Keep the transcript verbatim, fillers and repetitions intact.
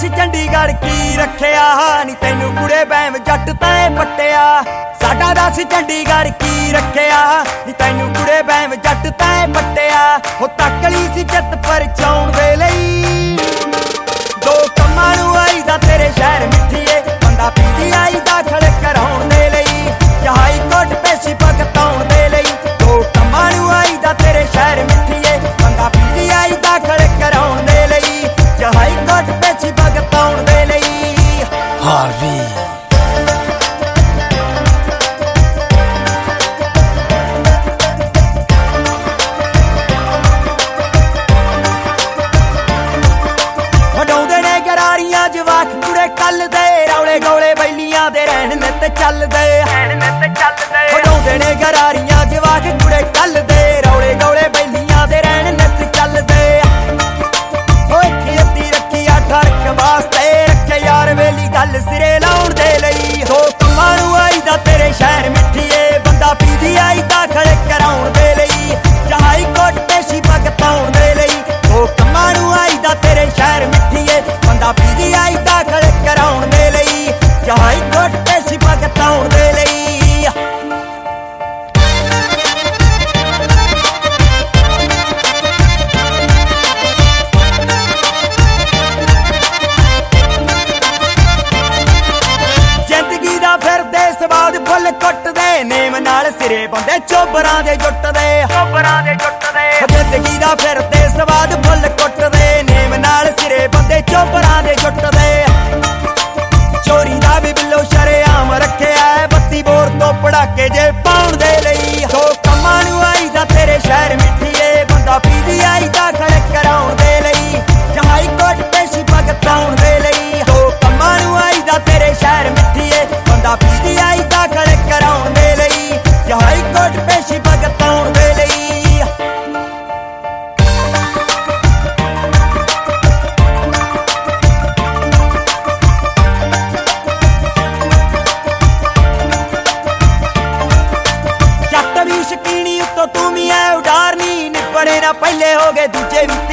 दस चंडीगढ़ की रखिया नी तैनू कुड़े बैम जट तैं पट्टिया। साडा दस चंडीगढ़ की रखिया नी तैनू कुड़े बैम जट तैं पट्टिया। हो तकली सी चित परचाउण दे लई दो कम्मां नूं आई दा तेरे शहर मिठीए। बंदा पीजी आई दाखल कराउण दे लई हाई कोर्ट पेशी भगताउण दे लई। दो कम्मां नूं आई दा तेरे शहर मिठीए। बंदा पीजी आई दाखल कराउण दे लई हाई कोर्ट पेशी भगताउण दे लई। हार्वी जवाक कुड़े कल दे रौले गौले बैलियां दे रहन नित चलदे। वडाउंदे ने गरारियां जवाक कुड़े कल दे रौले गौले बैलियां दे रहन नित चलदे। ओए खेती रखी अठरक वास्ते रखे यार वेली गल सिरे लाउण दे लई। दो कम्मां नूं आई दा तेरे शहर मिठीए। बंदा पीजी आई दाखल कराउण दे लई हाई कोर्ट पेशी भगताउण दे लई। दो कम्मां नूं आई दा तेरे शहर मिठीए। बंदा पीजी आई दाखल कराउण दे लई हाई कोर्ट पेशी भगताउण दे लई। जिंदगी दा फिरदे सवाद फुल कुटदे नेम नाल सिरे बंदे चोबरां दे जुटदे। चोबरां दे जुटदे जिंदगी दा फिरदे सवाद फुल कुटदे नेम नाल सिरे बंदे चोबरां दे जुटदे। चोरी दा भी बिल्लो शरेआम रखिया बत्ती बोर तो पड़ाके जे पाउण दे लई। दो कम्मां नूं आई दा तेरे शहर मिठीए। बंदा पीजी आई दाखल कराउण दे लई हाई कोर्ट पेशी भगताउण दे लई। दो कम्मां नूं आई दा तेरे शहर मिठीए। बंदा पीजी आई दाखल कराउण दे लई हाई कोर्ट पेशी भगताउण दे लई। शकीनी उत्तों तू भी है उडारनी निपड़े ना पहले हो गए दूजे भी